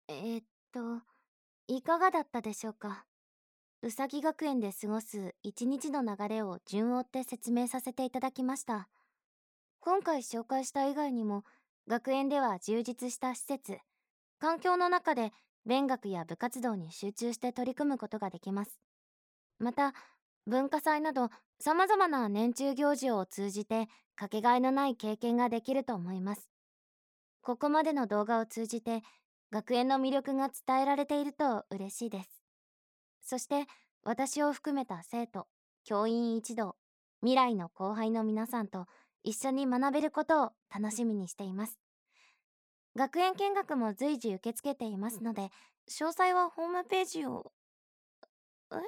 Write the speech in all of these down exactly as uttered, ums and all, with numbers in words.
えーっと、いかがだったでしょうか。うさぎ学園で過ごす一日の流れを順を追って説明させていただきました。今回紹介した以外にも、学園では充実した施設、環境の中で勉学や部活動に集中して取り組むことができます。また、文化祭など様々な年中行事を通じてかけがえのない経験ができると思います。ここまでの動画を通じて学園の魅力が伝えられていると嬉しいです。そして私を含めた生徒、教員一同、未来の後輩の皆さんと一緒に学べることを楽しみにしています。学園見学も随時受け付けていますので、詳細はホームページを。え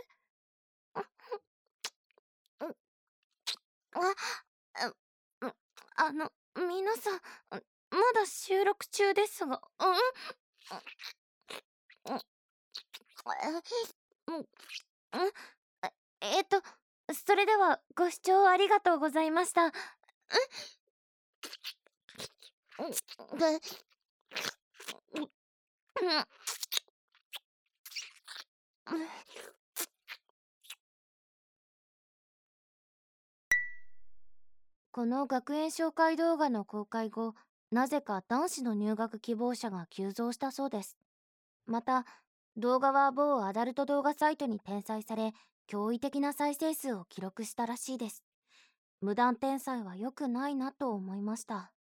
うあ、あ、うあの、皆さん、まだ収録中ですが、うんうん、うん、うん、ええっと、それではご視聴ありがとうございました。で、この学園紹介動画の公開後、なぜか男子の入学希望者が急増したそうです。また、動画は某アダルト動画サイトに転載され、驚異的な再生数を記録したらしいです。無断転載は良くないなと思いました。